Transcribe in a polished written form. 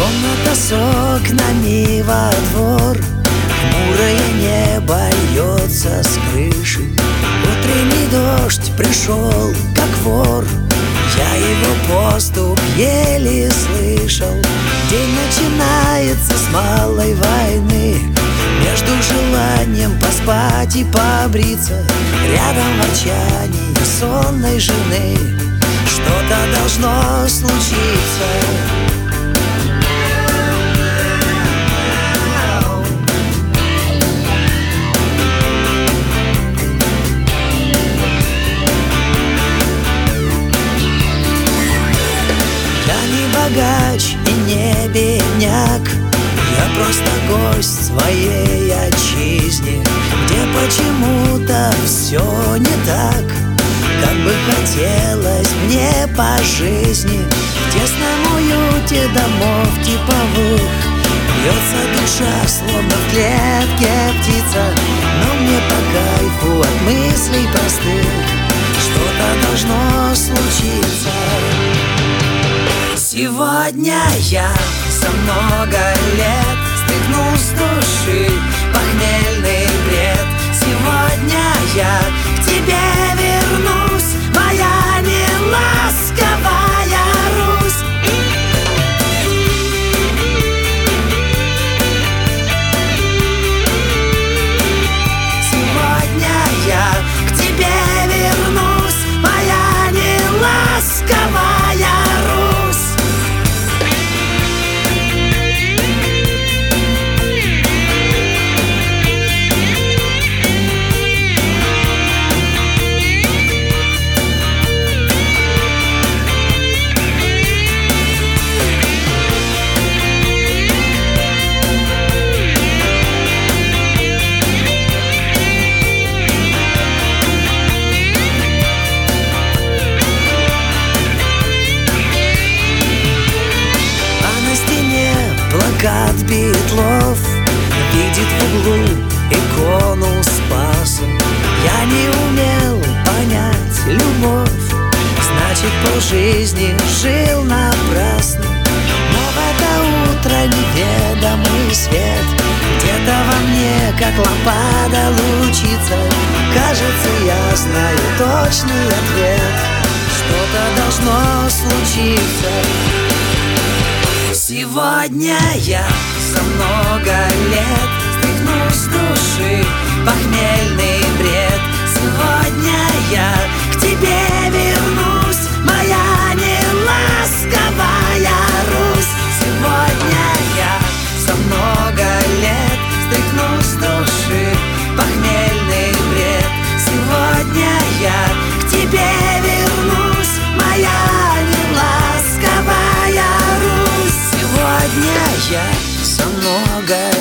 Комната с окнами во двор, хмурое небо льется с крыши. Утренний дождь пришел, как вор, я его поступ еле слышал. День начинается с малой войны, между желанием поспать и побриться, рядом ворчание сонной жены. Что-то должно случиться. Богач и не бедняк, я просто гость своей отчизне, где почему-то все не так, как бы хотелось мне по жизни. В тесном уюте домов типовых бьется душа, словно в клетке птица, но мне по кайфу от мыслей простых. Что-то должно случиться. Сегодня я за много лет стряхнул с души похмельный бред. Сегодня я к тебе вернусь, моя неласковая Русь. Сегодня я к тебе вернусь, моя неласковая Русь. Плакат Битлов видит в углу икону Спаса. Я не умел понять любовь, значит полжизни жил напрасно. Но в это утро неведомый свет где-то во мне, как лампада, лучится. Кажется, я знаю точный ответ. Что-то должно случиться. Сегодня я за много лет стряхну с души похмельный бред. Сегодня я к тебе вернусь, моя неласковая Русь. Сегодня я за много лет стряхну с души похмельный бред. Сегодня я к тебе вернусь, моя неласковая Русь. Сегодня я за много